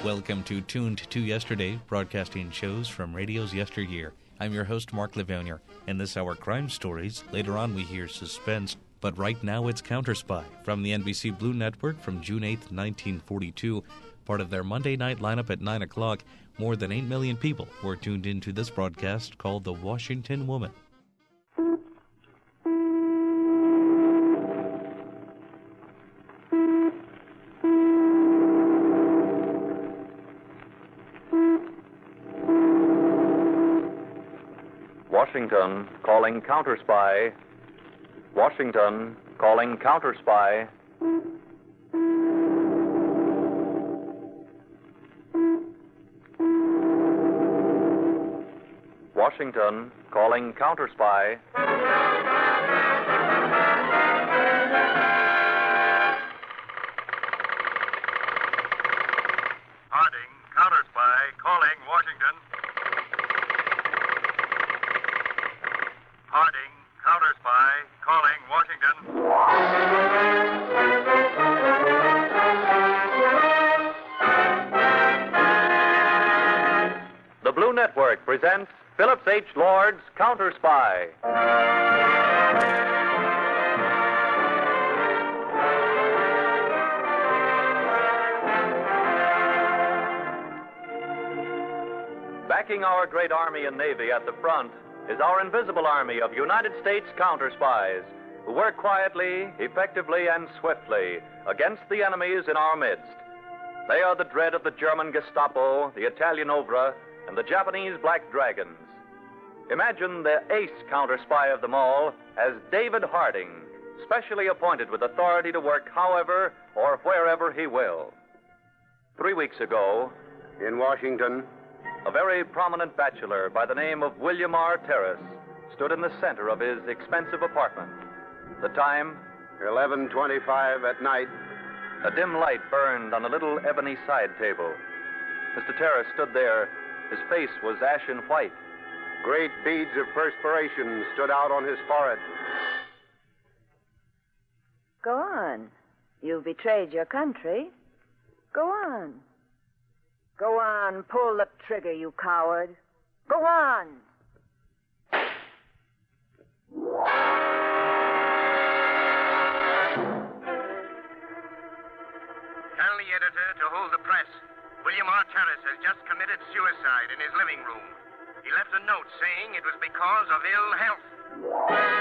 Welcome to Tuned to Yesterday, broadcasting shows from radio's yesteryear. I'm your host, Mark Livonier. In this hour, crime stories. Later on, we hear suspense. But right now, it's Counterspy from the NBC Blue Network from June 8th, 1942. Part of their Monday night lineup at 9 o'clock, more than 8 million people were tuned into this broadcast called The Washington Woman. Washington calling Counterspy. Washington calling Counterspy. Washington calling Counterspy. Harding, Counterspy calling Washington. Harding, Counterspy, calling Washington. The Blue Network presents Phillips H. Lord's Counterspy. Backing our great Army and Navy at the front is our invisible army of United States counterspies who work quietly, effectively, and swiftly against the enemies in our midst. They are the dread of the German Gestapo, the Italian Ovra, and the Japanese Black Dragons. Imagine the ace counterspy of them all as David Harding, specially appointed with authority to work however or wherever he will. 3 weeks ago, in Washington, a very prominent bachelor by the name of William R. Terrace stood in the center of his expensive apartment. The time? 11:25 at night. A dim light burned on a little ebony side table. Mr. Terrace stood there. His face was ashen white. Great beads of perspiration stood out on his forehead. Go on. You've betrayed your country. Go on. Go on, pull the trigger, you coward. Go on. Tell the editor to hold the press. William R. Terrace has just committed suicide in his living room. He left a note saying it was because of ill health.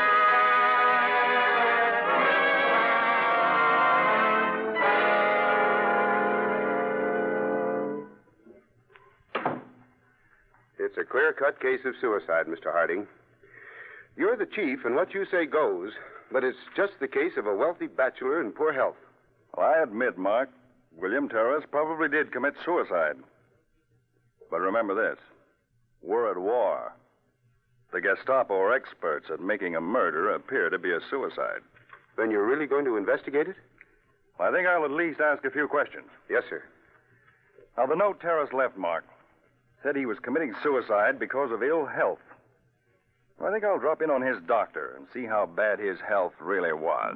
It's a clear-cut case of suicide, Mr. Harding. You're the chief, and what you say goes, but it's just the case of a wealthy bachelor in poor health. Well, I admit, Mark, William Terrace probably did commit suicide. But remember this. We're at war. The Gestapo are experts at making a murder appear to be a suicide. Then you're really going to investigate it? I think I'll at least ask a few questions. Yes, sir. Now, the note Terrace left, Mark, said he was committing suicide because of ill health. I think I'll drop in on his doctor and see how bad his health really was.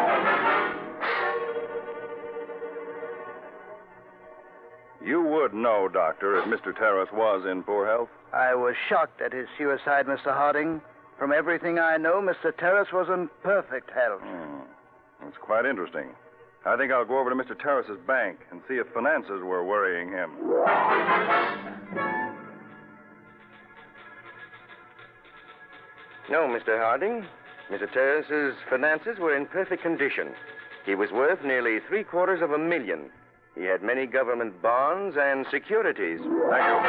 You would know, Doctor, if Mr. Terrace was in poor health? I was shocked at his suicide, Mr. Harding. From everything I know, Mr. Terrace was in perfect health. That's quite interesting. I think I'll go over to Mr. Terrace's bank and see if finances were worrying him. No, Mr. Harding. Mr. Terrace's finances were in perfect condition. He was worth nearly $750,000. He had many government bonds and securities. Thank you.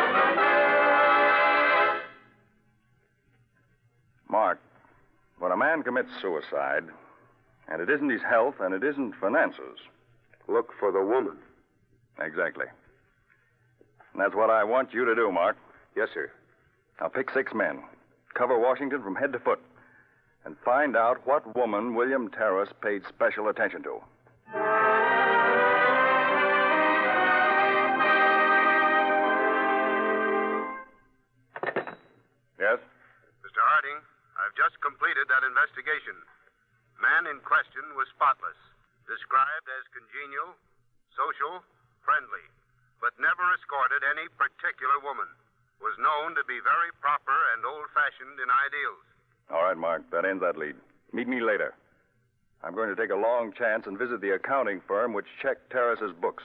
Mark, when a man commits suicide, and it isn't his health and it isn't finances. Look for the woman. Exactly. And that's what I want you to do, Mark. Yes, sir. Now pick 6 men. Cover Washington from head to foot. And find out what woman William Terrace paid special attention to. Yes? Mr. Harding, I've just completed that investigation. Man in question was spotless. Described as congenial, social, friendly. but never escorted any particular woman. Was known to be very proper and old-fashioned in ideals. All right, Mark. That ends that lead. Meet me later. I'm going to take a long chance and visit the accounting firm which checked Terrace's books.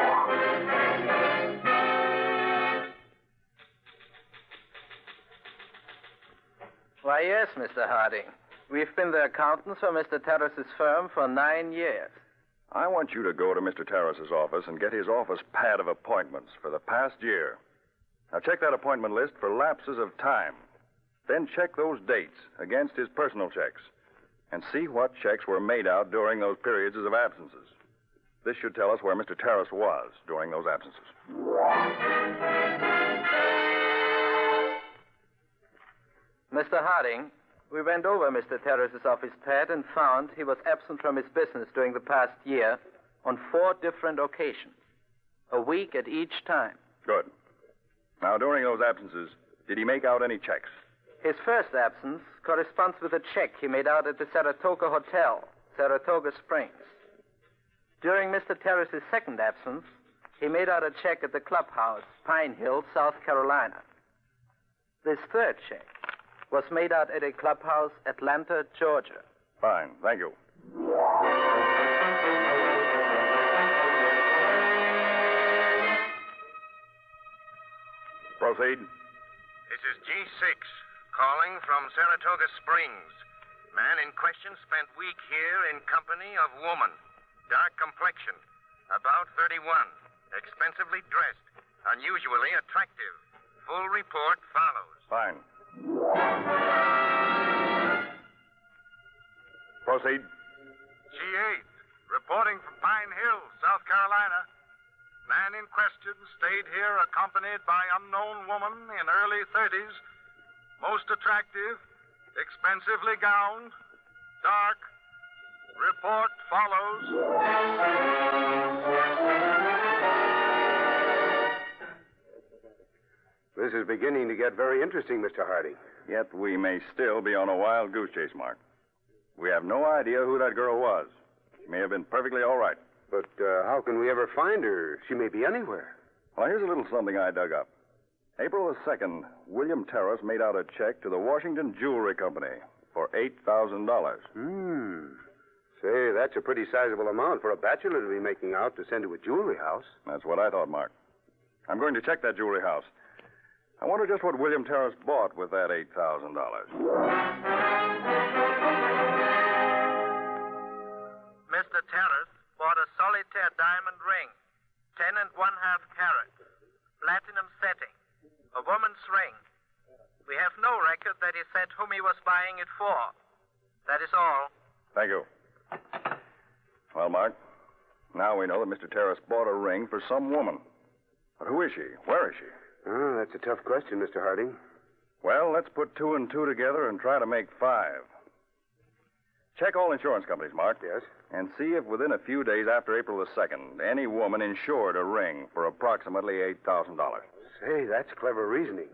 Why, yes, Mr. Harding. We've been the accountants for Mr. Terrace's firm for 9 years. I want you to go to Mr. Terrace's office and get his office pad of appointments for the past year. Now, check that appointment list for lapses of time. Then check those dates against his personal checks and see what checks were made out during those periods of absences. This should tell us where Mr. Terrace was during those absences. Mr. Harding, we went over Mr. Terrace's office pad and found he was absent from his business during the past year on 4 different occasions, a week at each time. Good. Now, during those absences, did he make out any checks? His first absence corresponds with a check he made out at the Saratoga Hotel, Saratoga Springs. During Mr. Terrace's second absence, he made out a check at the clubhouse, Pine Hill, South Carolina. This third check was made out at a clubhouse, Atlanta, Georgia. Fine. Thank you. Proceed. This is G6, calling from Saratoga Springs. Man in question spent week here in company of woman. Dark complexion, about 31. Expensively dressed, unusually attractive. Full report follows. Fine. Proceed. G8, reporting from Pine Hill, South Carolina. Man in question stayed here accompanied by unknown woman in early 30s. Most attractive, expensively gowned, dark. Report follows. This is beginning to get very interesting, Mr. Harding. Yet we may still be on a wild goose chase, Mark. We have no idea who that girl was. She may have been perfectly all right. But how can we ever find her? She may be anywhere. Well, here's a little something I dug up. April the 2nd, William Terrace made out a check to the Washington Jewelry Company for $8,000. Say, that's a pretty sizable amount for a bachelor to be making out to send to a jewelry house. That's what I thought, Mark. I'm going to check that jewelry house. I wonder just what William Terrace bought with that $8,000. Mr. Terrace bought a solitaire diamond ring, 10 1/2 carats, platinum setting, a woman's ring. We have no record that he said whom he was buying it for. That is all. Thank you. Well, Mark, now we know that Mr. Terrace bought a ring for some woman. But who is she? Where is she? Oh, that's a tough question, Mr. Harding. Well, let's put 2 and 2 together and try to make 5. Check all insurance companies, Mark. Yes? And see if within a few days after April the 2nd, any woman insured a ring for approximately $8,000. Say, that's clever reasoning.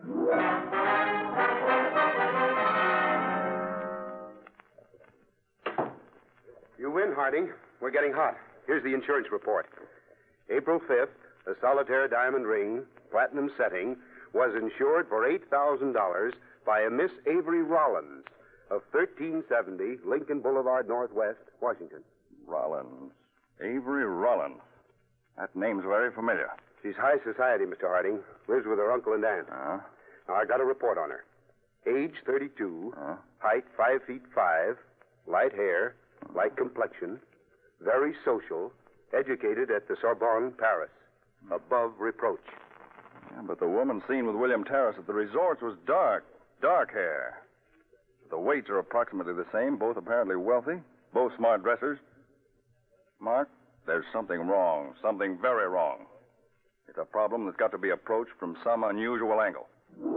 You win, Harding. We're getting hot. Here's the insurance report. April 5th, a solitaire diamond ring, platinum setting, was insured for $8,000 by a Miss Avery Rollins of 1370 Lincoln Boulevard, Northwest, Washington. Rollins. Avery Rollins. That name's very familiar. She's high society, Mr. Harding. Lives with her uncle and aunt. Uh-huh. Now, I got a report on her. Age 32, height 5'5", light hair, light complexion, very social, educated at the Sorbonne, Paris. Above reproach. Yeah, but the woman seen with William Terrace at the resorts was dark hair. The weights are approximately the same, both apparently wealthy, both smart dressers. Mark, there's something wrong, something very wrong. It's a problem that's got to be approached from some unusual angle.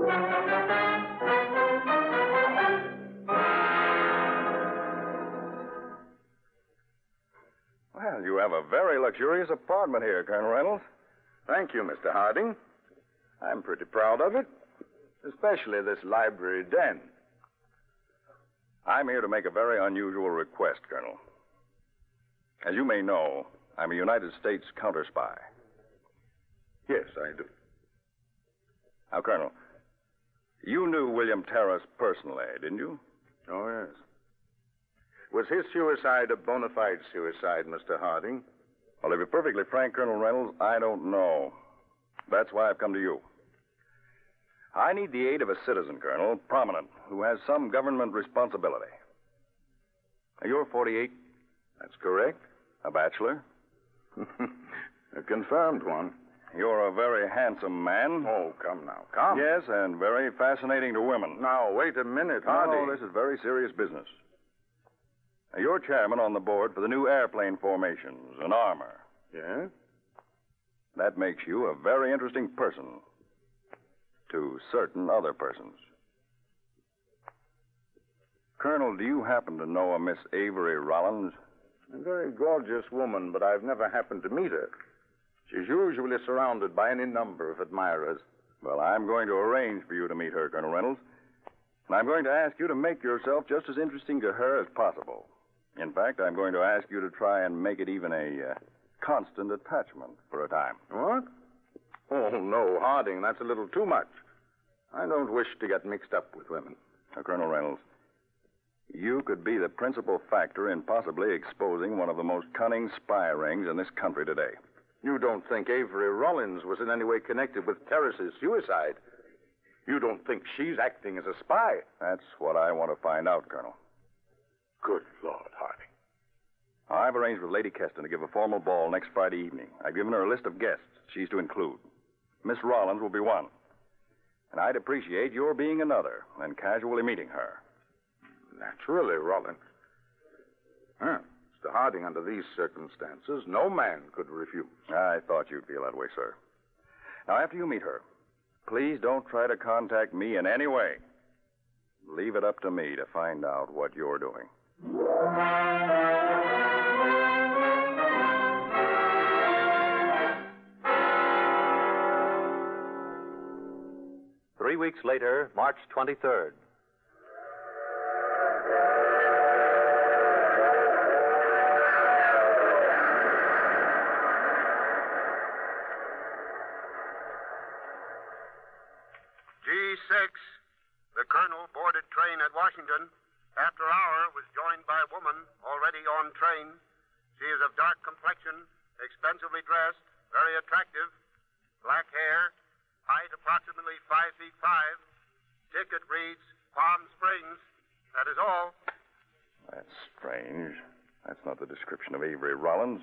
Well, you have a very luxurious apartment here, Colonel Reynolds. Thank you, Mr. Harding. I'm pretty proud of it, especially this library den. I'm here to make a very unusual request, Colonel. As you may know, I'm a United States counter spy. Yes, I do. Now, Colonel, you knew William Terrace personally, didn't you? Oh, yes. Was his suicide a bona fide suicide, Mr. Harding? Well, to be perfectly frank, Colonel Reynolds, I don't know. That's why I've come to you. I need the aid of a citizen, Colonel, prominent, who has some government responsibility. Now, you're 48. That's correct. A bachelor. A confirmed one. You're a very handsome man. Oh, come now. Come. Yes, and very fascinating to women. Now, wait a minute, Harding. No, this is very serious business. Now, you're chairman on the board for the new airplane formations and armor. Yes? That makes you a very interesting person to certain other persons. Colonel, do you happen to know a Miss Avery Rollins? A very gorgeous woman, but I've never happened to meet her. She's usually surrounded by any number of admirers. Well, I'm going to arrange for you to meet her, Colonel Reynolds. And I'm going to ask you to make yourself just as interesting to her as possible. In fact, I'm going to ask you to try and make it even a constant attachment for a time. What? Oh, no, Harding, that's a little too much. I don't wish to get mixed up with women. Now, Colonel Reynolds, you could be the principal factor in possibly exposing one of the most cunning spy rings in this country today. You don't think Avery Rollins was in any way connected with Terrace's suicide? You don't think she's acting as a spy? That's what I want to find out, Colonel. Good Lord, Harding. I've arranged with Lady Keston to give a formal ball next Friday evening. I've given her a list of guests she's to include. Miss Rollins will be one. And I'd appreciate your being another and casually meeting her. Naturally, Rollins. Huh. Mr. Harding, under these circumstances, no man could refuse. I thought you'd feel that way, sir. Now, after you meet her, please don't try to contact me in any way. Leave it up to me to find out what you're doing. 3 weeks later, March 23rd. G6, the colonel boarded train at Washington. After an hour, was joined by a woman already on train. She is of dark complexion, expensively dressed, very attractive, black hair, height approximately 5 feet 5. Ticket reads Palm Springs. That is all. That's strange. That's not the description of Avery Rollins.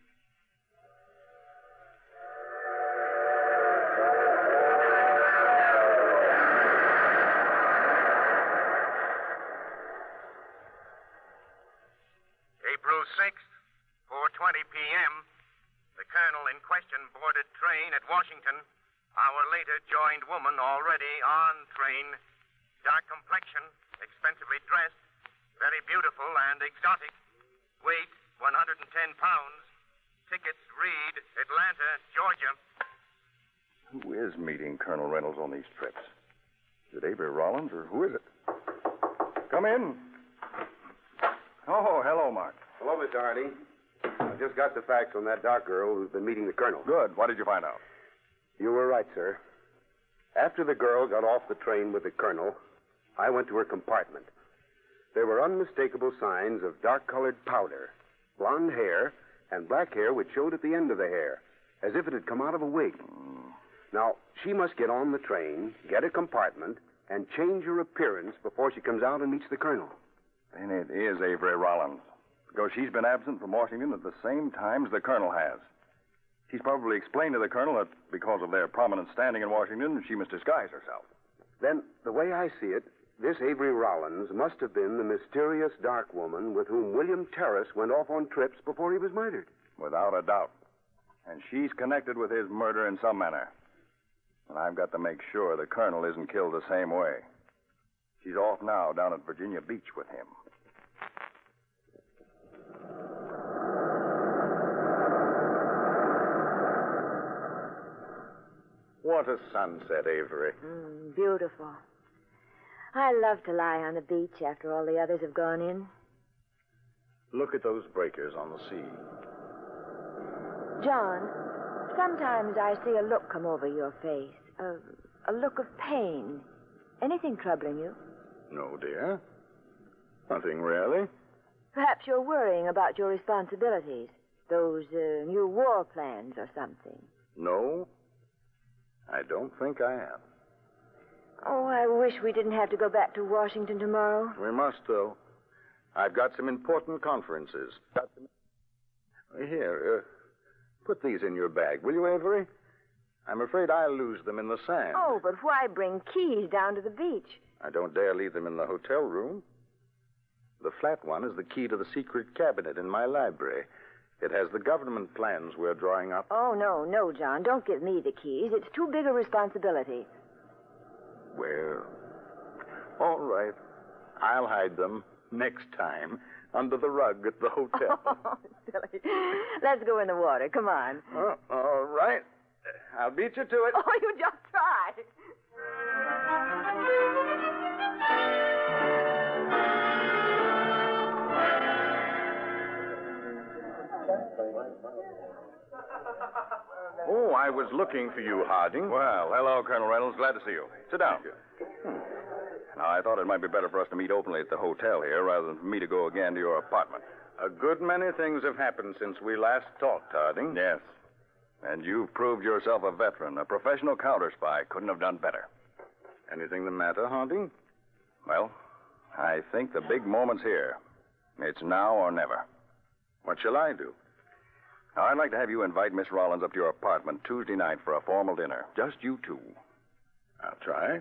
April 6th, 4:20 p.m. The colonel in question boarded train at Washington. Hour later, joined woman already on train. Dark complexion, expensively dressed, very beautiful and exotic. Weight, 110 pounds. Tickets read Atlanta, Georgia. Who is meeting Colonel Reynolds on these trips? Is it Avery Rollins, or who is it? Come in. Oh, hello, Mark. Hello, Mr. Harding. I just got the facts on that dark girl who's been meeting the colonel. Good. What did you find out? You were right, sir. After the girl got off the train with the colonel, I went to her compartment. There were unmistakable signs of dark-colored powder, blonde hair, and black hair which showed at the end of the hair, as if it had come out of a wig. Now, she must get on the train, get a compartment, and change her appearance before she comes out and meets the colonel. Then it is Avery Rollins, because she's been absent from Washington at the same time as the colonel has. She's probably explained to the colonel that because of their prominent standing in Washington, she must disguise herself. Then, the way I see it, this Avery Rollins must have been the mysterious dark woman with whom William Terrace went off on trips before he was murdered. Without a doubt. And she's connected with his murder in some manner. And I've got to make sure the colonel isn't killed the same way. She's off now down at Virginia Beach with him. What a sunset, Avery. Beautiful. I love to lie on the beach after all the others have gone in. Look at those breakers on the sea. John, Sometimes I see a look come over your face. A look of pain. Anything troubling you? No, dear. Nothing really. Perhaps you're worrying about your responsibilities. Those new war plans or something. No, I don't think I am. Oh, I wish we didn't have to go back to Washington tomorrow. We must, though. I've got some important conferences. Here, put these in your bag, will you, Avery? I'm afraid I'll lose them in the sand. Oh, but why bring keys down to the beach? I don't dare leave them in the hotel room. The flat one is the key to the secret cabinet in my library. It has the government plans we're drawing up. Oh, no, John. Don't give me the keys. It's too big a responsibility. Well, all right. I'll hide them next time under the rug at the hotel. Oh, silly. Let's go in the water. Come on. Oh, all right. I'll beat you to it. Oh, you just try. Oh, I was looking for you, Harding. Well, hello, Colonel Reynolds. Glad to see you. Sit down. Now, I thought it might be better for us to meet openly at the hotel here rather than for me to go again to your apartment. A good many things have happened since we last talked, Harding. Yes. And you've proved yourself a veteran, a professional counter spy. Couldn't have done better. Anything the matter, Harding? Well, I think the big moment's here. It's now or never. What shall I do? Now, I'd like to have you invite Miss Rollins up to your apartment Tuesday night for a formal dinner. Just you two. I'll try.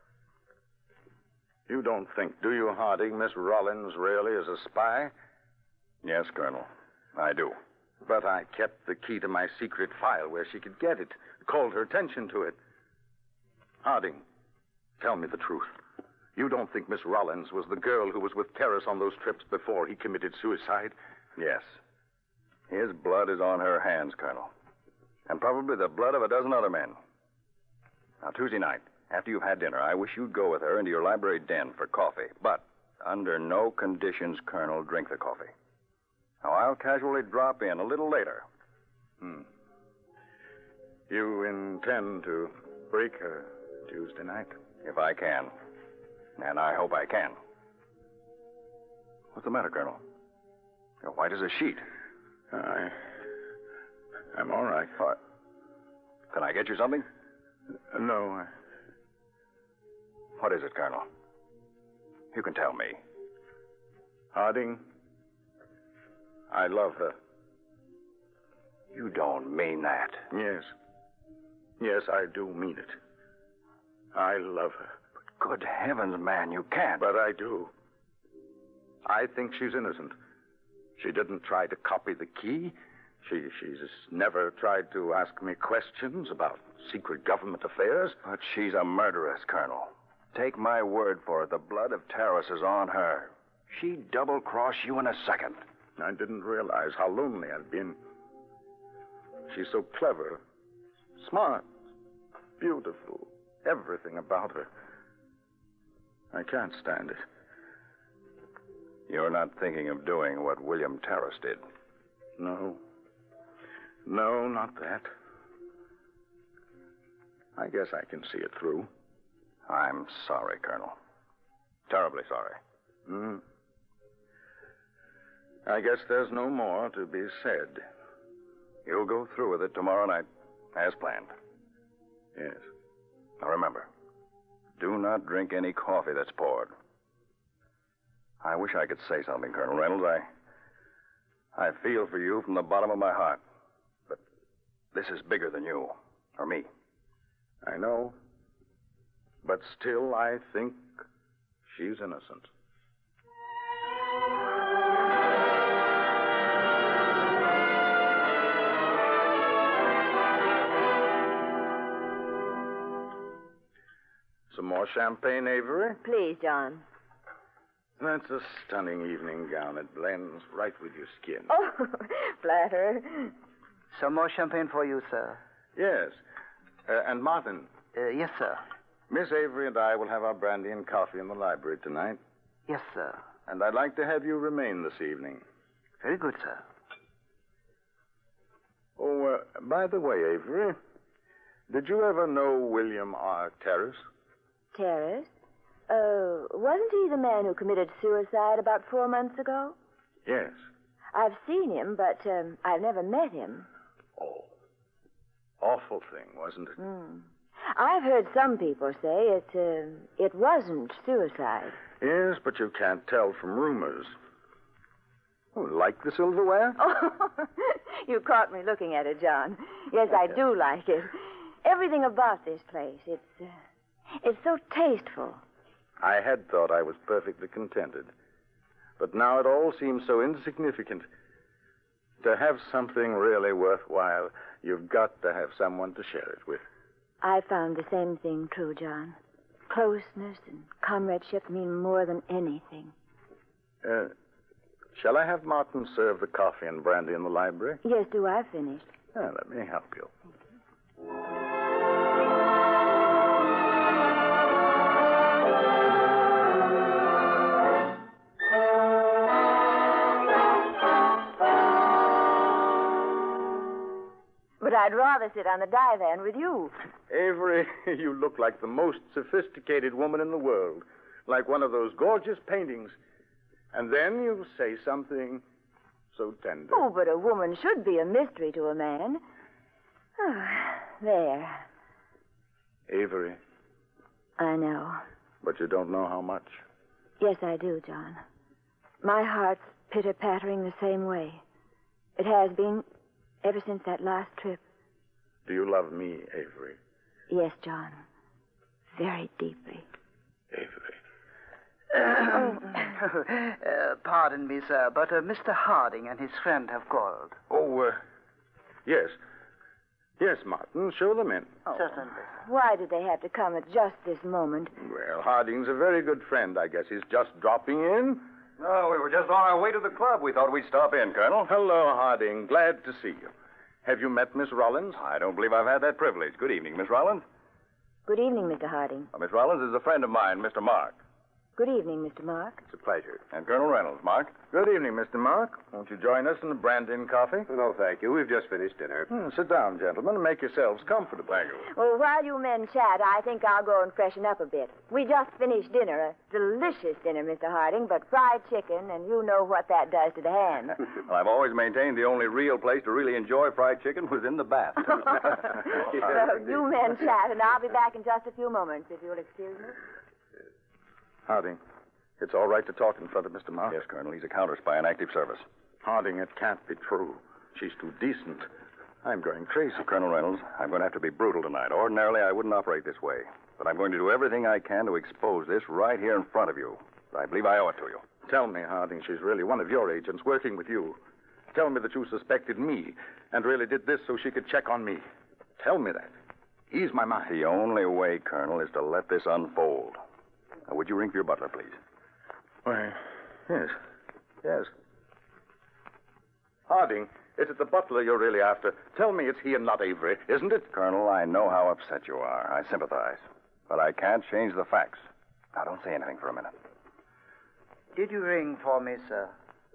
You don't think, do you, Harding, Miss Rollins really is a spy? Yes, Colonel. I do. But I kept the key to my secret file where she could get it. Called her attention to it. Harding, tell me the truth. You don't think Miss Rollins was the girl who was with Terrace on those trips before he committed suicide? Yes. His blood is on her hands, Colonel. And probably the blood of a dozen other men. Now, Tuesday night, after you've had dinner, I wish you'd go with her into your library den for coffee. But under no conditions, Colonel, drink the coffee. Now, I'll casually drop in a little later. You intend to break her Tuesday night? If I can. And I hope I can. What's the matter, Colonel? You're white as a sheet. I'm all right. Can I get you something? No. What is it, Colonel? You can tell me. Harding, I love her. You don't mean that. Yes. Yes, I do mean it. I love her. But good heavens, man, you can't. But I do. I think she's innocent. She didn't try to copy the key. She's never tried to ask me questions about secret government affairs. But she's a murderess, Colonel. Take my word for it. The blood of Terrace is on her. She'd double-cross you in a second. I didn't realize how lonely I'd been. She's so clever, smart, beautiful, everything about her. I can't stand it. You're not thinking of doing what William Terrace did? No. No, not that. I guess I can see it through. I'm sorry, Colonel. Terribly sorry. I guess there's no more to be said. You'll go through with it tomorrow night, as planned. Yes. Now remember, do not drink any coffee that's poured. I wish I could say something, Colonel Reynolds. I feel for you from the bottom of my heart. But this is bigger than you, or me. I know. But still, I think she's innocent. Some more champagne, Avery? Please, John. That's a stunning evening gown. It blends right with your skin. Oh, flatter. Some more champagne for you, sir. Yes. And Martin. Yes, sir. Miss Avery and I will have our brandy and coffee in the library tonight. Yes, sir. And I'd like to have you remain this evening. Very good, sir. Oh, By the way, Avery, did you ever know William R. Terrace? Terrace? Wasn't he the man who committed suicide about 4 months ago? Yes. I've seen him, but I've never met him. Oh. Awful thing, wasn't it? I've heard some people say it wasn't suicide. Yes, but you can't tell from rumors. Oh, like the silverware? Oh, you caught me looking at it, John. Yes, I do like it. Everything about this place, it's so tasteful. I had thought I was perfectly contented. But now it all seems so insignificant. To have something really worthwhile, you've got to have someone to share it with. I found the same thing true, John. Closeness and comradeship mean more than anything. Shall I have Martin serve the coffee and brandy in the library? Yes, do. I've finished. Let me help you. But I'd rather sit on the divan with you. Avery, you look like the most sophisticated woman in the world. Like one of those gorgeous paintings. And then you say something so tender. Oh, but a woman should be a mystery to a man. Oh, there. Avery. I know. But you don't know how much. Yes, I do, John. My heart's pitter-pattering the same way. It has been ever since that last trip. Do you love me, Avery? Yes, John. Very deeply. Avery. Pardon me, sir, but Mr. Harding and his friend have called. Oh, yes. Yes, Martin, show them in. Oh. Certainly. Why did they have to come at just this moment? Well, Harding's a very good friend. I guess he's just dropping in. No, we were just on our way to the club. We thought we'd stop in, Colonel. Hello, Harding. Glad to see you. Have you met Miss Rollins? I don't believe I've had that privilege. Good evening, Miss Rollins. Good evening, Mr. Harding. Miss Rollins is a friend of mine, Mr. Mark. Good evening, Mr. Mark. It's a pleasure. And Colonel Reynolds, Mark. Good evening, Mr. Mark. Won't you join us in a brandy and coffee? No, thank you. We've just finished dinner. Sit down, gentlemen, and make yourselves comfortable. Thank you. Well, while you men chat, I think I'll go and freshen up a bit. We just finished dinner, a delicious dinner, Mr. Harding, but fried chicken, and you know what that does to the hand. Well, I've always maintained the only real place to really enjoy fried chicken was in the bath. So you men chat, and I'll be back in just a few moments, if you'll excuse me. Harding, it's all right to talk in front of Mr. Mark? Yes, Colonel. He's a counter-spy in active service. Harding, it can't be true. She's too decent. I'm going crazy. Colonel Reynolds, I'm going to have to be brutal tonight. Ordinarily, I wouldn't operate this way. But I'm going to do everything I can to expose this right here in front of you. I believe I owe it to you. Tell me, Harding, she's really one of your agents working with you. Tell me that you suspected me and really did this so she could check on me. Tell me that. Ease my mind. The only way, Colonel, is to let this unfold. Now, would you ring for your butler, please? Why, yes. Yes. Harding, is it the butler you're really after? Tell me it's he and not Avery, isn't it? Colonel, I know how upset you are. I sympathize. But I can't change the facts. Now, don't say anything for a minute. Did you ring for me, sir?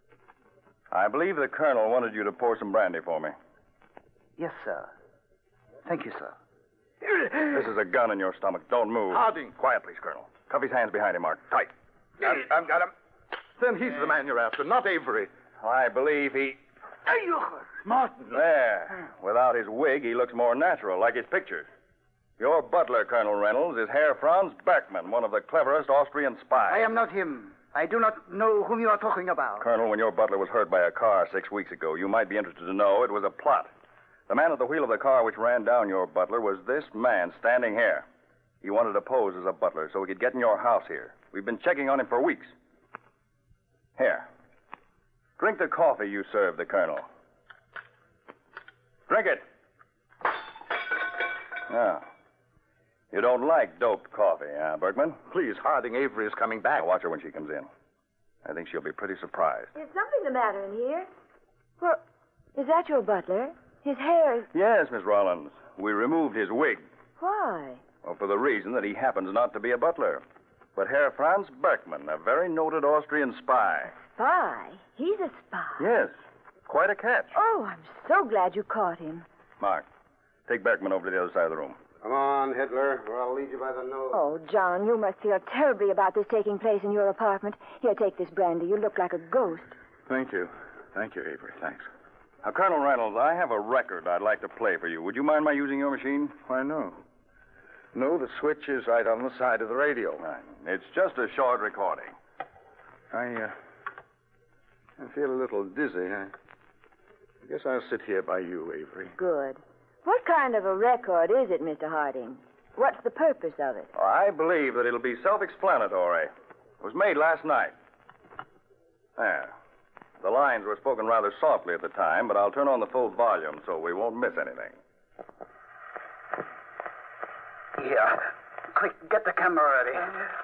I believe the Colonel wanted you to pour some brandy for me. Yes, sir. Thank you, sir. This is a gun in your stomach. Don't move. Harding. Quiet, please, Colonel. Cuff his hands behind him, Mark. Tight. I've got him. Then he's the man you're after, not Avery. I believe he... Martin. There. Without his wig, he looks more natural, like his pictures. Your butler, Colonel Reynolds, is Herr Franz Berkman, one of the cleverest Austrian spies. I am not him. I do not know whom you are talking about. Colonel, when your butler was hurt by a car 6 weeks ago, you might be interested to know it was a plot. The man at the wheel of the car which ran down your butler was this man standing here. He wanted to pose as a butler so he could get in your house here. We've been checking on him for weeks. Here. Drink the coffee you served the Colonel. Drink it. Now, you don't like doped coffee, huh, Berkman? Please, Harding, Avery is coming back. Now, watch her when she comes in. I think she'll be pretty surprised. Is something the matter in here? Well, is that your butler? His hair is... Yes, Miss Rollins. We removed his wig. Why? Well, for the reason that he happens not to be a butler. But Herr Franz Berkman, a very noted Austrian spy. Spy? He's a spy? Yes. Quite a catch. Oh, I'm so glad you caught him. Mark, take Berkman over to the other side of the room. Come on, Hitler, or I'll lead you by the nose. Oh, John, you must feel terribly about this taking place in your apartment. Here, take this brandy. You look like a ghost. Thank you. Thank you, Avery. Thanks. Now, Colonel Reynolds, I have a record I'd like to play for you. Would you mind my using your machine? Why, no. No, the switch is right on the side of the radio. Right. It's just a short recording. I feel a little dizzy. I guess I'll sit here by you, Avery. Good. What kind of a record is it, Mr. Harding? What's the purpose of it? I believe that it'll be self-explanatory. It was made last night. There. The lines were spoken rather softly at the time, but I'll turn on the full volume so we won't miss anything. Here. Quick, get the camera ready.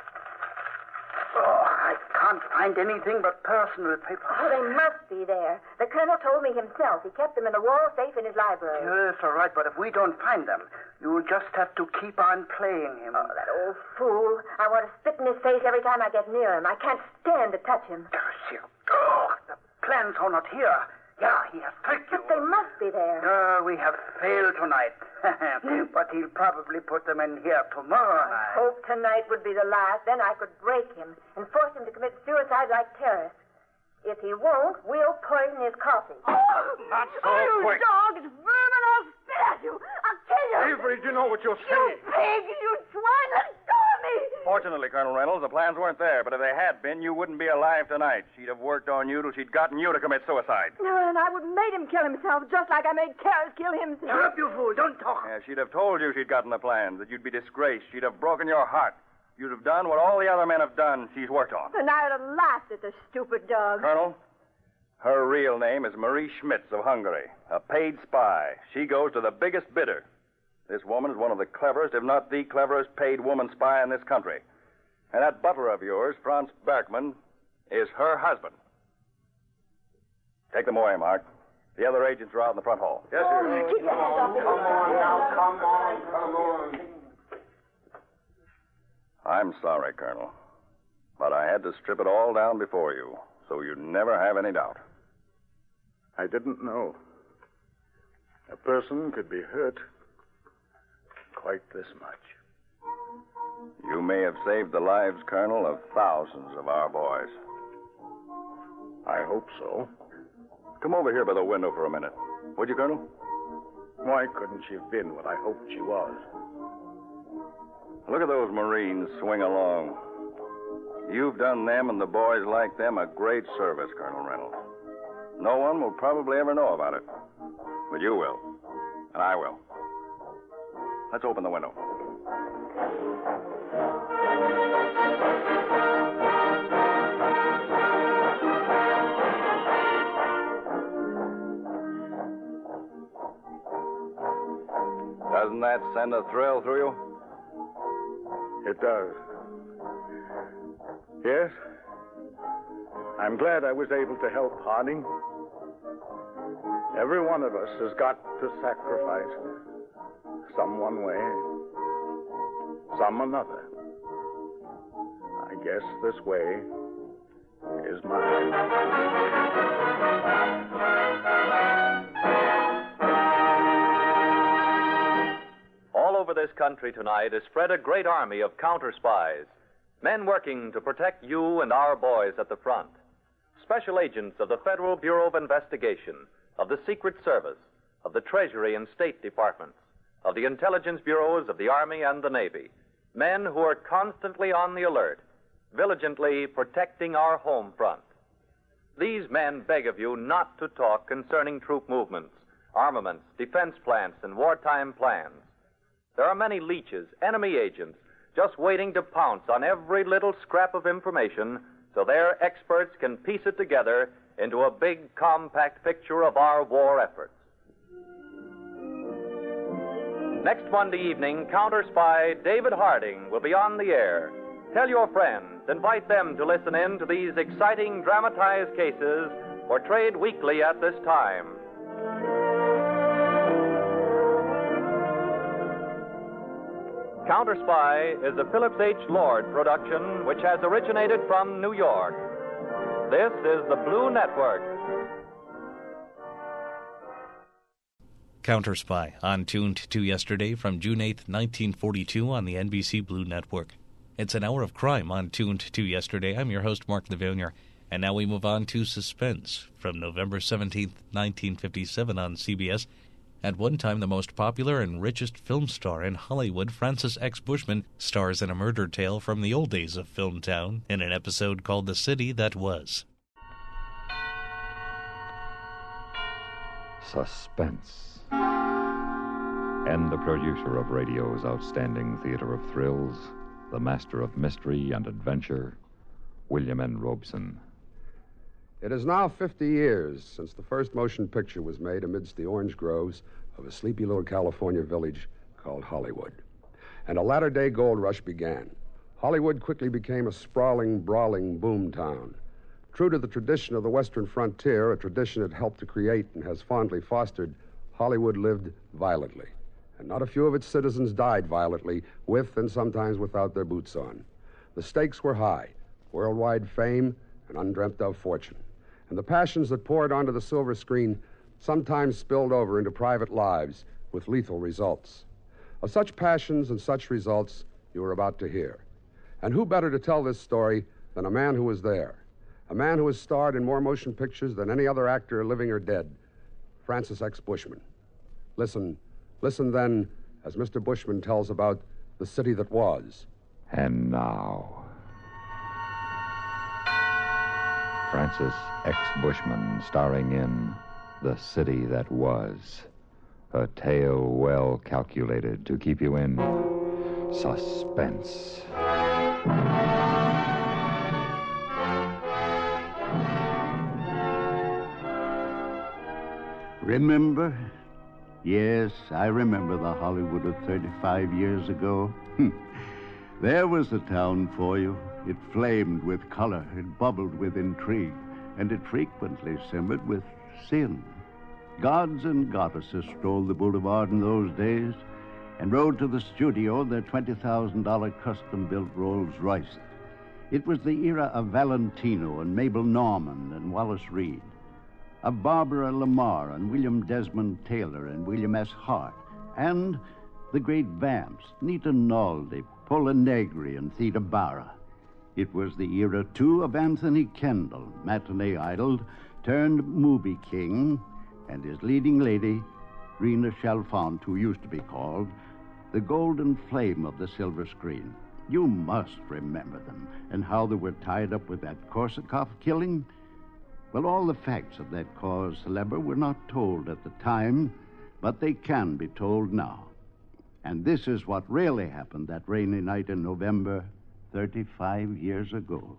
Oh, I can't find anything but personal papers. Oh, they must be there. The colonel told me himself. He kept them in a wall safe in his library. Yes, all right, but if we don't find them, you'll just have to keep on playing him. Oh, that old fool. I want to spit in his face every time I get near him. I can't stand to touch him. Oh, the plans are not here. Yeah, he has tricked you. But they must be there. We have failed tonight. But he'll probably put them in here tomorrow night. I hope tonight would be the last. Then I could break him and force him to commit suicide like Terrace. If he won't, we'll poison his coffee. Not so you quick. dogs, vermin, I'll spit at you. I'll kill you. Avery, do you know what you're You saying? pig, you swine, let go of me. Fortunately, Colonel Reynolds, the plans weren't there, but if they had been, you wouldn't be alive tonight. She'd have worked on you till she'd gotten you to commit suicide. And I would have made him kill himself just like I made Terrace kill himself. Shut up, you fool. Don't talk. Yeah, she'd have told you she'd gotten the plans, that you'd be disgraced. She'd have broken your heart. You'd have done what all the other men have done she's worked on. And I would have laughed at the stupid dog. Colonel, her real name is Marie Schmitz of Hungary, a paid spy. She goes to the biggest bidder. This woman is one of the cleverest, if not the cleverest, paid woman spy in this country. And that butler of yours, Franz Berkman, is her husband. Take them away, Mark. The other agents are out in the front hall. Yes, sir. Keep your hands off me. Come on now. Come on. I'm sorry, Colonel. But I had to strip it all down before you, so you'd never have any doubt. I didn't know. A person could be hurt quite this much. You may have saved the lives, Colonel, of thousands of our boys. I hope so. Come over here by the window for a minute. Would you, Colonel? Why couldn't she have been what I hoped she was? Look at those Marines swing along. You've done them and the boys like them a great service, Colonel Reynolds. No one will probably ever know about it. But you will. And I will. Let's open the window. Doesn't that send a thrill through you? It does. Yes. I'm glad I was able to help Harding. Every one of us has got to sacrifice. Some one way, some another. I guess this way is mine. All over this country tonight is spread a great army of counter spies, men working to protect you and our boys at the front. Special agents of the Federal Bureau of Investigation, of the Secret Service, of the Treasury and State Departments, of the intelligence bureaus of the Army and the Navy, men who are constantly on the alert, diligently protecting our home front. These men beg of you not to talk concerning troop movements, armaments, defense plants, and wartime plans. There are many leeches, enemy agents, just waiting to pounce on every little scrap of information so their experts can piece it together into a big, compact picture of our war efforts. Next Monday evening, counter spy David Harding will be on the air. Tell your friends, invite them to listen in to these exciting dramatized cases portrayed weekly at this time. Counter Spy is a Phillips H. Lord production which has originated from New York. This is the Blue Network. Counterspy on Tuned to Yesterday from June 8, 1942 on the NBC Blue Network. It's an hour of crime on Tuned to Yesterday. I'm your host, Mark Levonier. And now we move on to Suspense from November 17, 1957 on CBS. At one time, the most popular and richest film star in Hollywood, Francis X. Bushman, stars in a murder tale from the old days of Film Town in an episode called The City That Was. Suspense. And the producer of radio's outstanding theater of thrills, the master of mystery and adventure, William N. Robson. It is now 50 years since the first motion picture was made amidst the orange groves of a sleepy little California village called Hollywood. And a latter-day gold rush began. Hollywood quickly became a sprawling, brawling boom town. True to the tradition of the Western frontier, a tradition it helped to create and has fondly fostered, Hollywood lived violently. And not a few of its citizens died violently, with and sometimes without their boots on. The stakes were high, worldwide fame and undreamt-of fortune. And the passions that poured onto the silver screen sometimes spilled over into private lives with lethal results. Of such passions and such results you are about to hear. And who better to tell this story than a man who was there? A man who has starred in more motion pictures than any other actor, living or dead, Francis X. Bushman. Listen then, as Mr. Bushman tells about the city that was. And now, Francis X. Bushman starring in The City That Was, a tale well calculated to keep you in suspense. Remember? Yes, I remember the Hollywood of 35 years ago. There was the town for you. It flamed with color, it bubbled with intrigue, and it frequently simmered with sin. Gods and goddesses strolled the boulevard in those days and rode to the studio their $20,000 custom-built Rolls Royces. It was the era of Valentino and Mabel Normand and Wallace Reed, of Barbara Lamar and William Desmond Taylor and William S. Hart, and the great vamps, Nita Naldi, Paula Negri, and Theda Bara. It was the era, too, of Anthony Kendall, matinee idol, turned movie king, and his leading lady, Rena Chalfant, who used to be called the golden flame of the silver screen. You must remember them, and how they were tied up with that Korsakoff killing. Well, all the facts of that cause célèbre were not told at the time, but they can be told now. And this is what really happened that rainy night in November 35 years ago.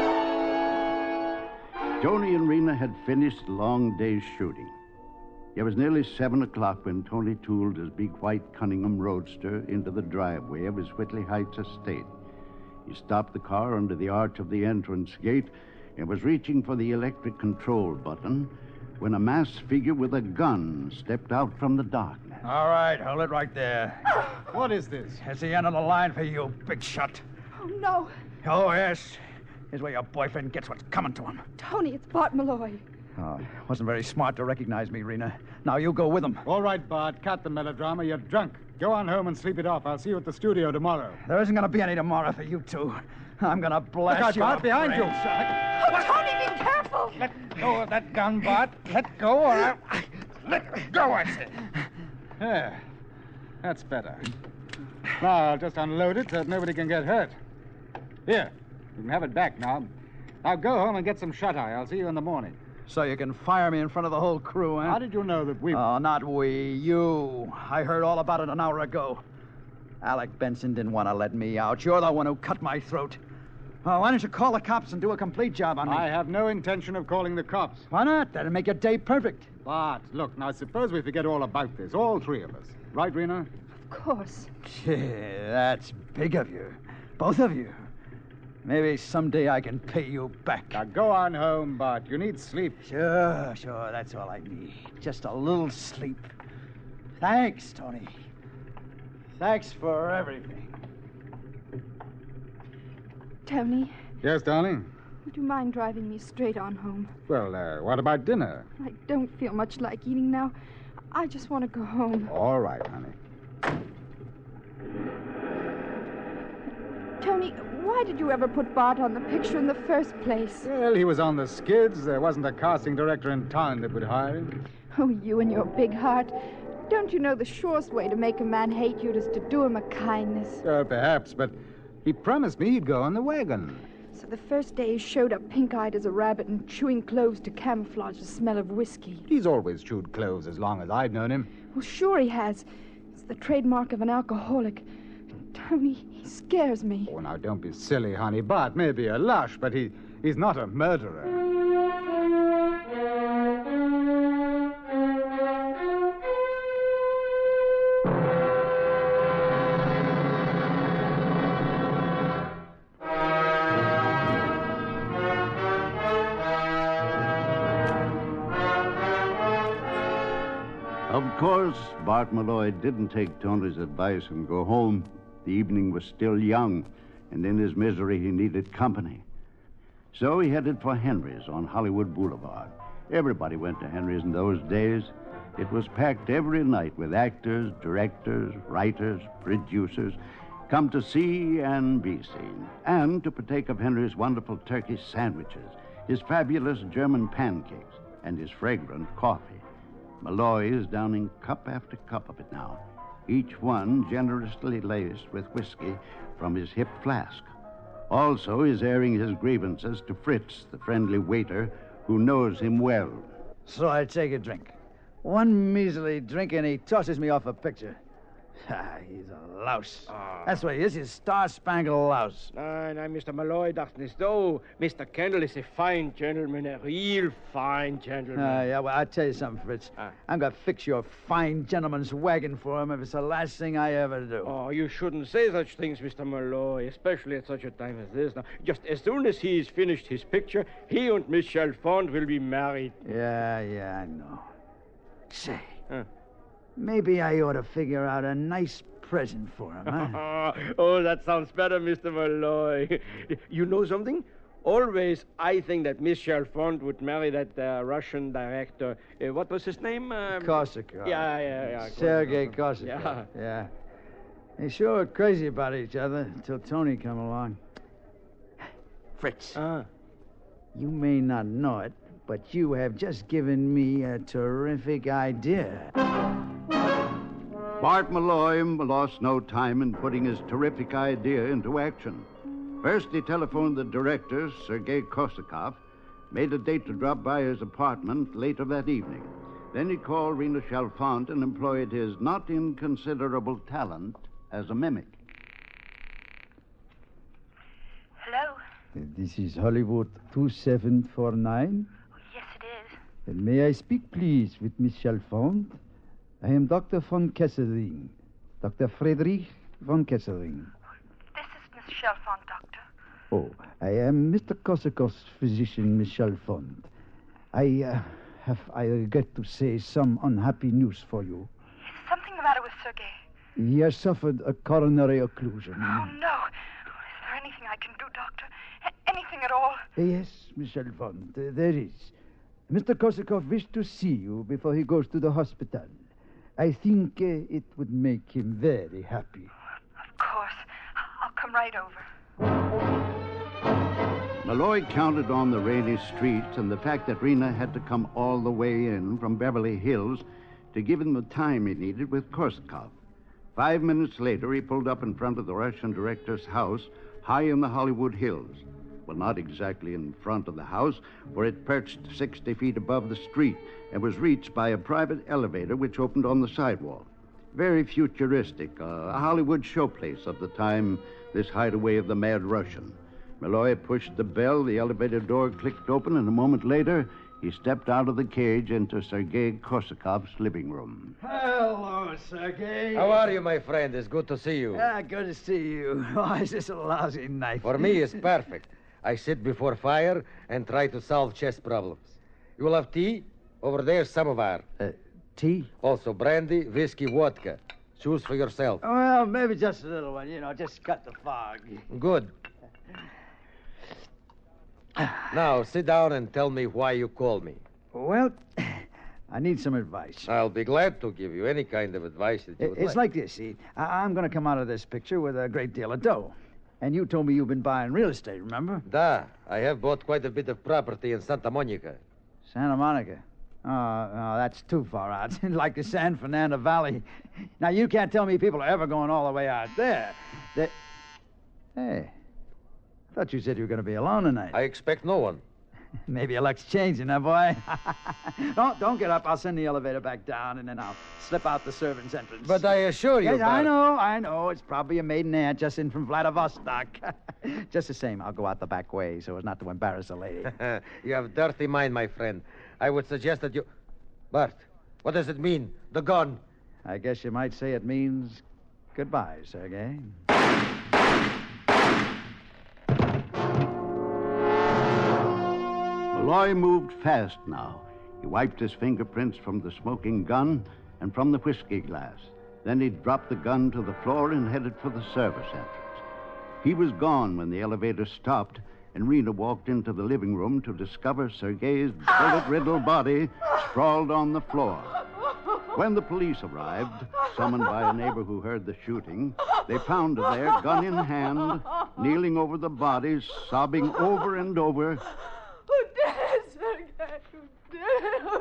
Tony and Rena had finished the long day's shooting. It was nearly 7 o'clock when Tony tooled his big white Cunningham Roadster into the driveway of his Whitley Heights estate. He stopped the car under the arch of the entrance gate and was reaching for the electric control button when a masked figure with a gun stepped out from the darkness. All right, hold it right there. What is this? It's the end of the line for you, big shot. Oh, no. Oh, yes. Here's where your boyfriend gets what's coming to him. Tony, it's Bart Malloy. Oh, wasn't very smart to recognize me, Rena. Now you go with him. All right, Bart. Cut the melodrama. You're drunk. Go on home and sleep it off. I'll see you at the studio tomorrow. There isn't going to be any tomorrow for you two. I'm going to blast you. Bart, behind you. Oh, Tony, be careful. Let go of that gun, Bart. Let go or I'll... Let go, I said. Yeah, that's better. Now, I'll just unload it so that nobody can get hurt. Here, you can have it back now. Now go home and get some shut-eye. I'll see you in the morning. So you can fire me in front of the whole crew, huh? How did you know that we... Oh, not we. You. I heard all about it an hour ago. Alec Benson didn't want to let me out. You're the one who cut my throat. Oh, why don't you call the cops and do a complete job on me? I have no intention of calling the cops. Why not? That'd make your day perfect. Bart, look, now suppose we forget all about this, all three of us. Right, Rena? Of course. Gee, that's big of you. Both of you. Maybe someday I can pay you back. Now go on home, Bart. You need sleep. Sure. That's all I need. Just a little sleep. Thanks, Tony. Thanks for everything. Tony. Yes, darling? Would you mind driving me straight on home? Well, what about dinner? I don't feel much like eating now. I just want to go home. All right, honey. Tony, why did you ever put Bart on the picture in the first place? Well, he was on the skids. There wasn't a casting director in town that would hire him. Oh, you and your big heart. Don't you know the surest way to make a man hate you is to do him a kindness? Perhaps, but he promised me he'd go on the wagon. So the first day he showed up pink-eyed as a rabbit and chewing cloves to camouflage the smell of whiskey. He's always chewed cloves as long as I've known him. Well, sure he has. It's the trademark of an alcoholic. Tony, he scares me. Oh, now, don't be silly, honey. Bart may be a lush, but he's not a murderer. Of course, Bart Malloy didn't take Tony's advice and go home. The evening was still young, and in his misery he needed company. So he headed for Henry's on Hollywood Boulevard. Everybody went to Henry's in those days. It was packed every night with actors, directors, writers, producers, come to see and be seen, and to partake of Henry's wonderful turkey sandwiches, his fabulous German pancakes, and his fragrant coffee. Malloy is downing cup after cup of it now, each one generously laced with whiskey from his hip flask. Also, he's airing his grievances to Fritz, the friendly waiter, who knows him well. So I take a drink. One measly drink, and he tosses me off a picture. He's a louse. That's what he is. He's a star-spangled louse. Now, Mr. Malloy, that's nicht so. Mr. Kendall is a fine gentleman, a real fine gentleman. Yeah, well, I'll tell you something, Fritz. I'm going to fix your fine gentleman's wagon for him if it's the last thing I ever do. Oh, you shouldn't say such things, Mr. Malloy, especially at such a time as this. Now, just as soon as he's finished his picture, he and Miss Chalfont will be married. Yeah, I know. Say, maybe I ought to figure out a nice present for him, huh? Oh, that sounds better, Mr. Malloy. You know something? Always, I think that Miss Chalfont would marry that Russian director. What was his name? Korsakov. Yeah. Sergei Korsakov. Yeah. They sure were crazy about each other until Tony come along. Fritz. You may not know it, but you have just given me a terrific idea. Bart Malloy lost no time in putting his terrific idea into action. First, he telephoned the director, Sergei Korsakov, made a date to drop by his apartment later that evening. Then he called Rena Chalfont and employed his not inconsiderable talent as a mimic. Hello? This is Hollywood 2749. Yes, it is. May I speak, please, with Miss Chalfont? I am Dr. von Kesselring. Dr. Friedrich von Kesselring. This is Miss Chalfont, Doctor. Oh, I am Mr. Korsakov's physician, Miss Chalfont. I regret to say, some unhappy news for you. Is something the matter with Sergei? He has suffered a coronary occlusion. Oh, no. Is there anything I can do, Doctor? Anything at all? Yes, Miss Chalfont, there is. Mr. Korsakov wished to see you before he goes to the hospital. I think it would make him very happy. Of course. I'll come right over. Malloy counted on the rainy streets and the fact that Rena had to come all the way in from Beverly Hills to give him the time he needed with Korsakov. 5 minutes later, he pulled up in front of the Russian director's house high in the Hollywood Hills. Well, not exactly in front of the house, for it perched 60 feet above the street and was reached by a private elevator which opened on the sidewalk. Very futuristic, a Hollywood showplace of the time, this hideaway of the mad Russian. Malloy pushed the bell, the elevator door clicked open, and a moment later, he stepped out of the cage into Sergei Korsakov's living room. Hello, Sergei. How are you, my friend? It's good to see you. Good to see you. Why is this a lousy night? For me, it's perfect. I sit before fire and try to solve chess problems. You will have tea? Over there, samovar. Tea? Also brandy, whiskey, vodka. Choose for yourself. Well, maybe just a little one, just cut the fog. Good. Now, sit down and tell me why you called me. Well, I need some advice. I'll be glad to give you any kind of advice that you would It's like this, see. I'm going to come out of this picture with a great deal of dough. And you told me you've been buying real estate, remember? Da. I have bought quite a bit of property in Santa Monica. Santa Monica? Oh, that's too far out. Like the San Fernando Valley. Now, you can't tell me people are ever going all the way out there. Hey, I thought you said you were going to be alone tonight. I expect no one. Maybe your luck's changing, huh, boy? Don't get up. I'll send the elevator back down, and then I'll slip out the servant's entrance. But I assure you, Yes, I know. It's probably a maiden aunt just in from Vladivostok. Just the same, I'll go out the back way so as not to embarrass a lady. You have dirty mind, my friend. I would suggest that you... Bart, what does it mean? The gun. I guess you might say it means goodbye, Sergei. Malloy moved fast now. He wiped his fingerprints from the smoking gun and from the whiskey glass. Then he dropped the gun to the floor and headed for the service entrance. He was gone when the elevator stopped, and Rena walked into the living room to discover Sergei's bullet-riddled body sprawled on the floor. When the police arrived, summoned by a neighbor who heard the shooting, they found her there, gun in hand, kneeling over the body, sobbing over and over, "Who did it, Sergei? Who did it? Who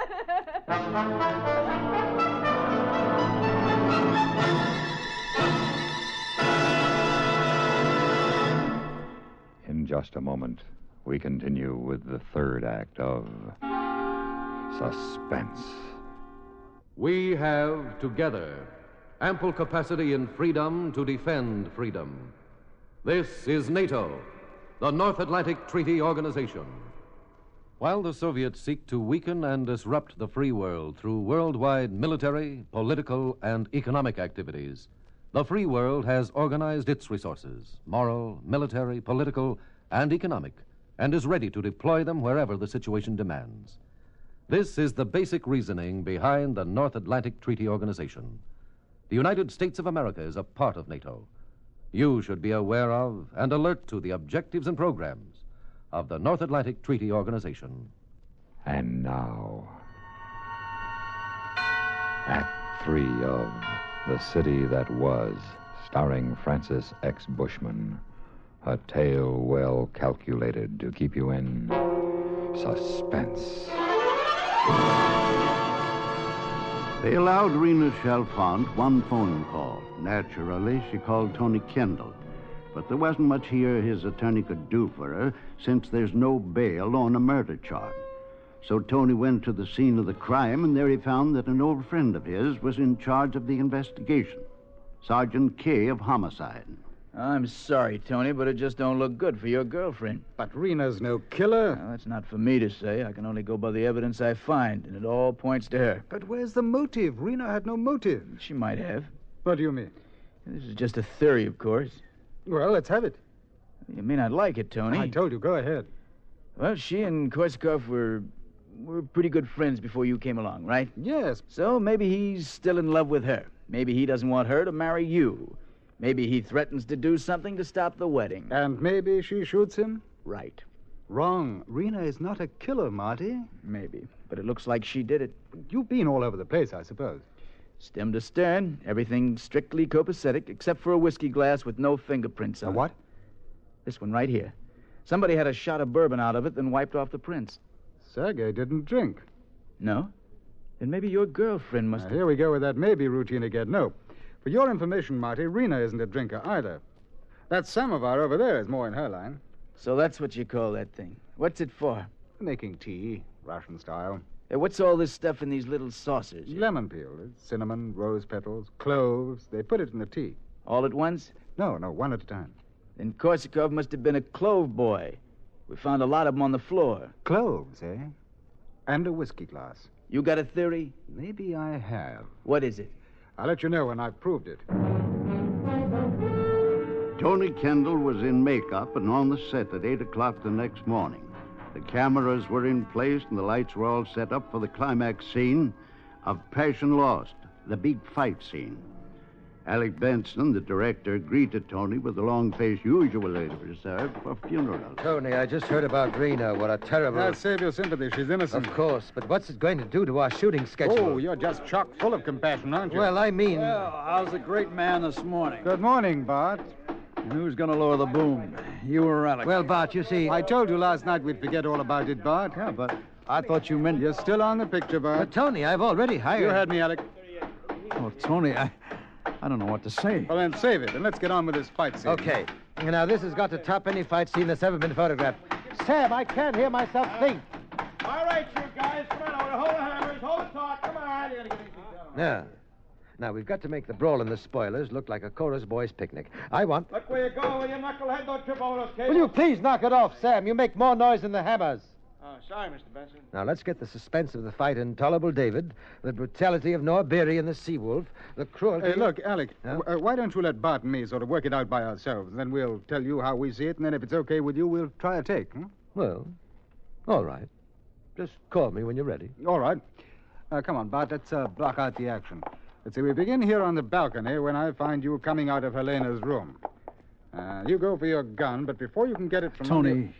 In just a moment, we continue with the third act of Suspense. We have, together, ample capacity and freedom to defend freedom. This is NATO, the North Atlantic Treaty Organization. While the Soviets seek to weaken and disrupt the free world through worldwide military, political, and economic activities, the free world has organized its resources, moral, military, political, and economic, and is ready to deploy them wherever the situation demands. This is the basic reasoning behind the North Atlantic Treaty Organization. The United States of America is a part of NATO. You should be aware of and alert to the objectives and programs of the North Atlantic Treaty Organization. And now, Act 3 of The City That Was, starring Francis X. Bushman. A tale well calculated to keep you in suspense. They allowed Rena Chalfant one phone call. Naturally, she called Tony Kendall. But there wasn't much here his attorney could do for her, since there's no bail on a murder charge. So Tony went to the scene of the crime, and there he found that an old friend of his was in charge of the investigation, Sergeant Kay of Homicide. I'm sorry, Tony, but it just don't look good for your girlfriend. But Rena's no killer. Well, that's not for me to say. I can only go by the evidence I find, and it all points to her. But where's the motive? Rena had no motive. She might have. What do you mean? This is just a theory, of course. Well, let's have it. You may not like it, Tony. I told you, go ahead. Well, she and Korsakoff were pretty good friends before you came along, right? Yes. So maybe he's still in love with her. Maybe he doesn't want her to marry you. Maybe he threatens to do something to stop the wedding. And maybe she shoots him? Right. Wrong. Rena is not a killer, Marty. Maybe. But it looks like she did it. You've been all over the place, I suppose. Stem to stern, everything strictly copacetic, except for a whiskey glass with no fingerprints on it. A what? This one right here. Somebody had a shot of bourbon out of it, then wiped off the prints. Sergei didn't drink. No? Then maybe your girlfriend must have... Here we go with that maybe routine again. No. For your information, Marty, Rena isn't a drinker either. That samovar over there is more in her line. So that's what you call that thing. What's it for? Making tea, Russian style. Hey, what's all this stuff in these little saucers? Lemon peel, cinnamon, rose petals, cloves. They put it in the tea. All at once? No, one at a time. Then Korsakov must have been a clove boy. We found a lot of them on the floor. Cloves, eh? And a whiskey glass. You got a theory? Maybe I have. What is it? I'll let you know when I've proved it. Tony Kendall was in makeup and on the set at 8 o'clock the next morning. The cameras were in place and the lights were all set up for the climax scene of Passion Lost, the big fight scene. Alec Benson, the director, greeted Tony with the long face usually reserved for funerals. Tony, I just heard about Rena. What a terrible... I'll save your sympathy. She's innocent. Of course, but what's it going to do to our shooting schedule? Oh, you're just chock full of compassion, aren't you? Well, I mean... Well, how's the great man this morning? Good morning, Bart. And who's going to lower the boom? You or Alec? Well, Bart, you see... I told you last night we'd forget all about it, Bart. Yeah, but I thought you meant... You're still on the picture, Bart. But, Tony, I've already hired... You heard me, Alec. Oh, Tony, I don't know what to say. Well, then save it, and let's get on with this fight scene. Okay. Now, this has got to top any fight scene that's ever been photographed. Sam, I can't hear myself think. All right, you guys. Come on, hold the hammers, hold the taut. Come on. You gotta get these down. Now, we've got to make the brawl and the spoilers look like a chorus boys' picnic. I want... Look where you go, will you, knucklehead? Don't trip over those cables. Will you please knock it off, Sam? You make more noise than the hammers. Oh, sorry, Mr. Benson. Now, let's get the suspense of the fight in Tolerable David, the brutality of Noah Beery and the Seawolf, the cruelty... Hey, look, Alec, Huh? Why don't you let Bart and me sort of work it out by ourselves, and then we'll tell you how we see it, and then if it's okay with you, we'll try a take, huh? Well, all right. Just call me when you're ready. All right. Come on, Bart, let's block out the action. Let's see, we begin here on the balcony when I find you coming out of Helena's room. You go for your gun, but before you can get it from... Tony,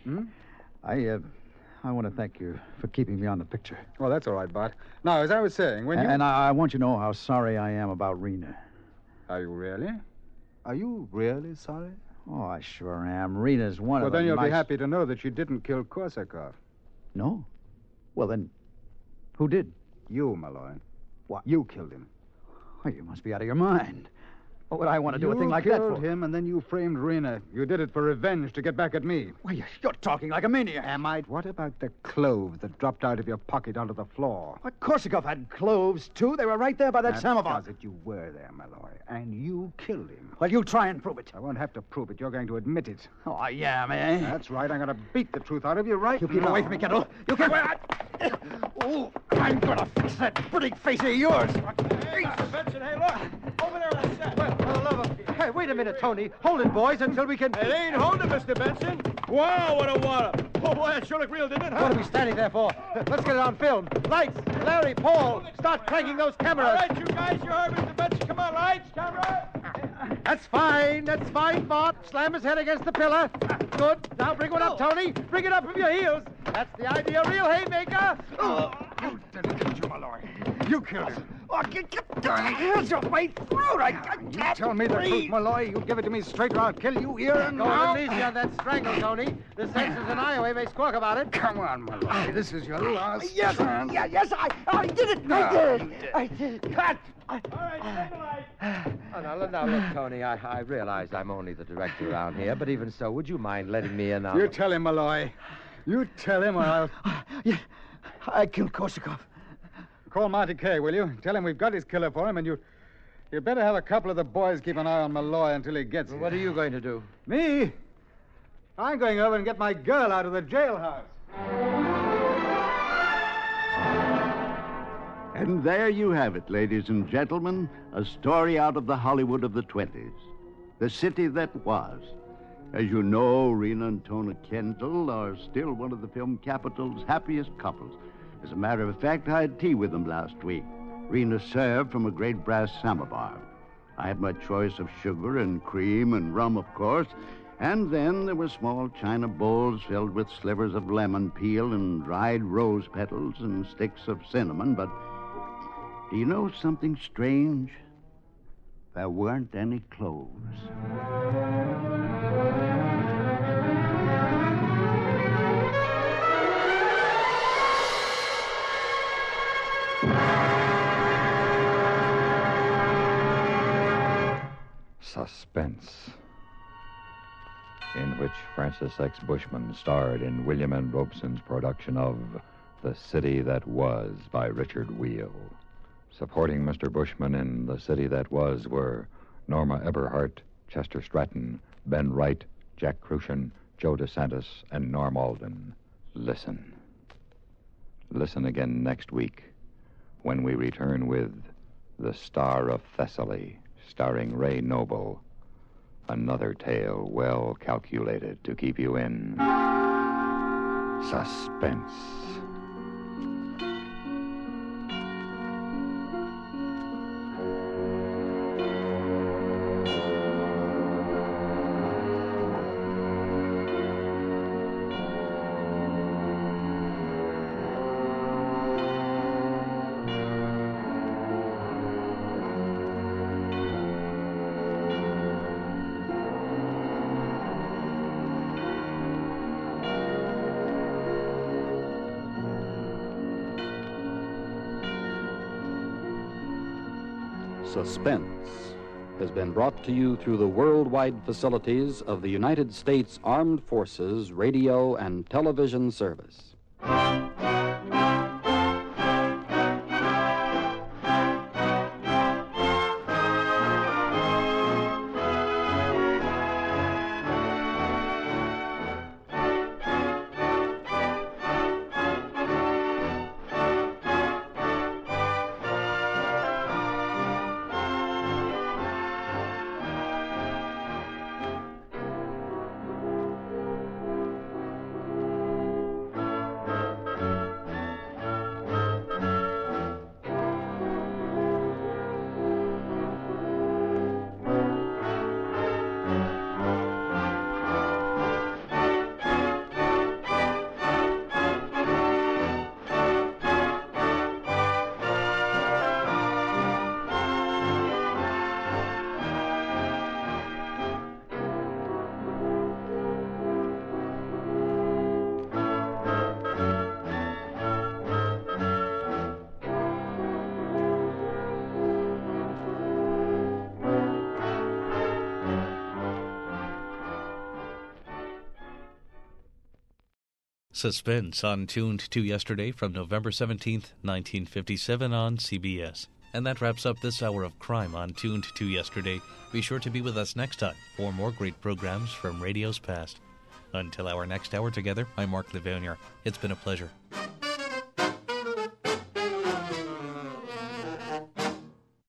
I want to thank you for keeping me on the picture. Well, that's all right, Bart. Now, as I was saying, when you... And I want you to know how sorry I am about Rena. Are you really? Are you really sorry? Oh, I sure am. Rena's one of the Well, then you'll nice... be happy to know that she didn't kill Korsakov. No? Well, then, who did? You, Malloy. What? You killed him. Oh, you must be out of your mind. What would I want to do a thing like that for? You killed him, and then you framed Rena. You did it for revenge to get back at me. Why, you're talking like a maniac. Am I? What about the cloves that dropped out of your pocket onto the floor? What, Korsakov had cloves, too? They were right there by that samovar. That's it. You were there, Malloy, and you killed him. Well, you try and prove it. I won't have to prove it. You're going to admit it. Oh, I am, eh? That's right. I'm going to beat the truth out of you right You keep now. away from me, Kendall. You keep... Oh, I'm going to fix that pretty face of yours. Hey, Mr. Benson, hey, look. Over there on the set. Well, for the love of... Hey, wait a minute, Tony. Hold it, boys, until we can... It ain't holding, Mr. Benson. Wow, what a wallop. Oh, boy, that sure looked real, didn't it, huh? What are we standing there for? Let's get it on film. Lights, Larry, Paul, start cranking those cameras. All right, you guys, you heard Mr. Benson. Come on, lights, camera. That's fine, Bart. Slam his head against the pillar. Good. Now bring one up, Tony. Bring it up from your heels. That's the idea, real haymaker. You didn't kill you, Malloy. You killed him. Oh, get the hands off my throat. I You tell me the truth, Malloy. You give it to me straight or I'll kill you here and Go now. on, easy on that strangle, Tony. The senses in Iowa may squawk about it. Come on, Malloy. This is your last Yes, chance. yes, I did it. I did it. Cut. All right, stabilize. Now, look, Tony, I realize I'm only the director around here, but even so, would you mind letting me in on... You tell him, Malloy. You tell him or I'll... Yeah, I killed Korsakov. Call Monty Kay, will you? Tell him we've got his killer for him, and you better have a couple of the boys keep an eye on Malloy until he gets here. What are you going to do? Me? I'm going over and get my girl out of the jailhouse. And there you have it, ladies and gentlemen, a story out of the Hollywood of the 20s. The city that was. As you know, Rena and Tony Kendall are still one of the film capital's happiest couples. As a matter of fact, I had tea with them last week. Rena served from a great brass samovar. I had my choice of sugar and cream and rum, of course. And then there were small china bowls filled with slivers of lemon peel and dried rose petals and sticks of cinnamon. But do you know something strange? There weren't any cloves. Suspense, in which Francis X. Bushman starred in William N. Robeson's production of The City That Was by Richard Wheel. Supporting Mr. Bushman in The City That Was were Norma Eberhardt, Chester Stratton, Ben Wright, Jack Crucian, Joe DeSantis, and Norm Alden. Listen. Listen again next week when we return with The Star of Thessaly, starring Ray Noble. Another tale well calculated to keep you in suspense. Suspense has been brought to you through the worldwide facilities of the United States Armed Forces Radio and Television Service. Suspense on Tuned to Yesterday from November 17th, 1957 on CBS. And that wraps up this hour of crime on Tuned to Yesterday. Be sure to be with us next time for more great programs from radio's past. Until our next hour together, I'm Mark Livounier. It's been a pleasure.